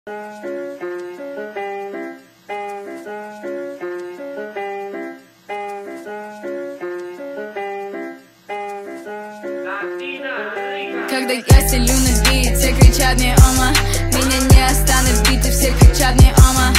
Когда я стелю на бит, все кричат мне «Ома». Меня не останут биты, все кричат мне «Ома».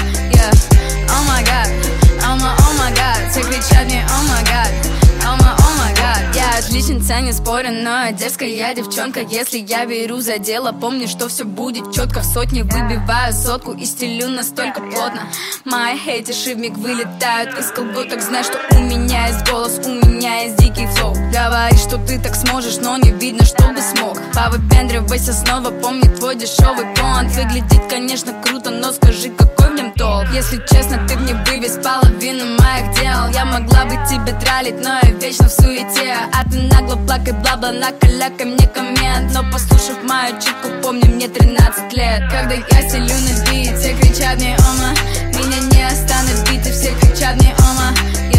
Oh my god, Ома, oh my god. Все кричат мне «Oh my god», Ома, oh my god. Я отличница, не спорю, но я дерзкая я девчонка. Если я беру за дело, помни, что все будет четко. В сотне выбиваю сотку и стелю настолько плотно. Мои хейтерши вмиг вылетают из колготок. Знай, что у меня есть голос, у меня есть дикий флоу. Говори, что ты так сможешь, но не видно, что бы смог. Повыпендривайся снова, помни твой дешевый понт. Выглядит, конечно, круто, но скажи, какой в нем толк? Если честно, ты мне вывез половину моих дел. Я могла бы тебе тралить, но я вечно в суете. А ты нагло плакай, бла-бла, накалякай мне коммент. Но послушав мою читку, помни, мне 13 лет. Когда я стелю на бит, все кричат мне «Ома». Меня не останут биты, все кричат мне «Ома».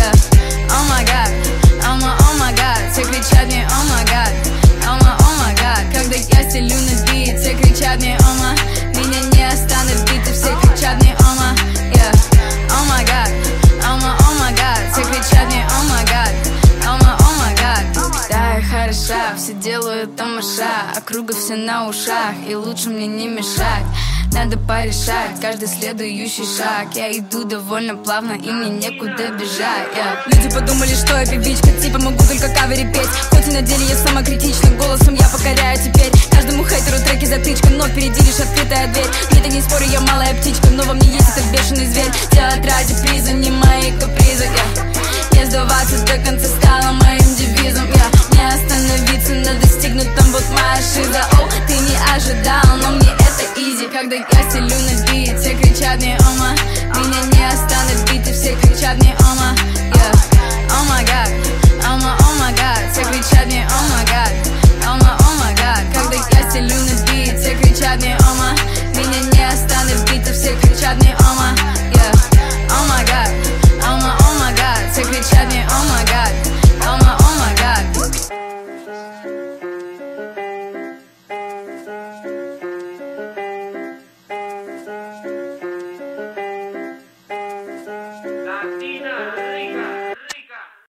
Oh my god, Ома, oh my god. Все кричат мне «Oh my god», Ома, oh my god. Когда я стелю на бит, все кричат мне «Ома». Меня не останут биты, все кричат мне «Ома». Oh my god, Ома, oh my god. Все кричат мне «Oh my god», Ома, oh my god. Да, я хороша, все делают тамаша, округа все на ушах, и лучше мне не мешать. Надо порешать каждый следующий шаг. Я иду довольно плавно, и мне некуда бежать. Люди подумали, что я певичка, типа могу только кавере петь. Хоть и на деле я самокритична, голосом я покоряю теперь. Каждому хейтеру треки затычка, но впереди лишь открытая дверь. Нет, я не спорю, я малая птичка, но во мне есть этот бешеный зверь. Делать ради приза, не мои капризы. Не сдаваться до конца стало моим девизом. Не остановиться на достигнутом, вот моя шиза. О, ты не ожидал, но мне это изи. Когда я стелю на бит, все кричат мне «Ома». Меня не останут биты, все кричат мне «Ома». Oh my god, Ома, oh my god. Все